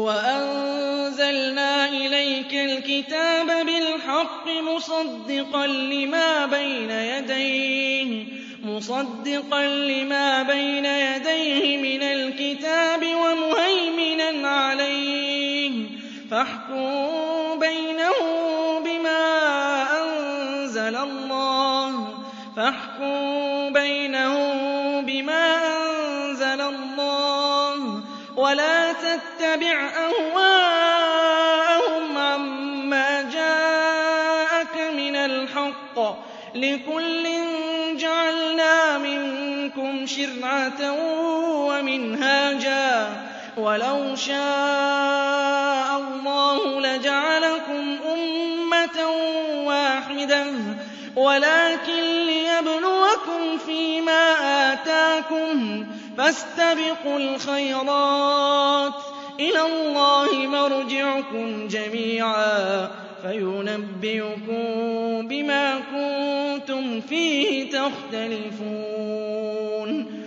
وَأَنزَلْنَا إِلَيْكَ الْكِتَابَ بِالْحَقِّ مُصَدِّقًا لِّمَا بَيْنَ يَدَيْهِ مِنَ الْكِتَابِ وَمُهَيْمِنًا عَلَيْهِ ۖ فَاحْكُم بَيْنَهُم بِمَا أَنزَلَ اللَّهُ وَلَا تَتَّبِعْ أَهْوَاءَهُمْ عَمَّا جَاءَكَ مِنَ الْحَقِّ ۚ لِكُلٍّ جَعَلْنَا مِنكُمْ شِرْعَةً وَمِنْهَاجًا ۚ وَلَوْ شَاءَ اللَّهُ لَجَعَلَكُمْ أُمَّةً وَاحِدَةً وَلَٰكِن لِّيَبْلُوَكُمْ فِيمَا آتَاكُمْ ۖ فَاسْتَبِقُوا الْخَيْرَاتِ ۚ إِلَى اللَّهِ مَرْجِعُكُمْ جَمِيعًا فَيُنَبِّئُكُم بِمَا كُنتُمْ فِيهِ تَخْتَلِفُونَ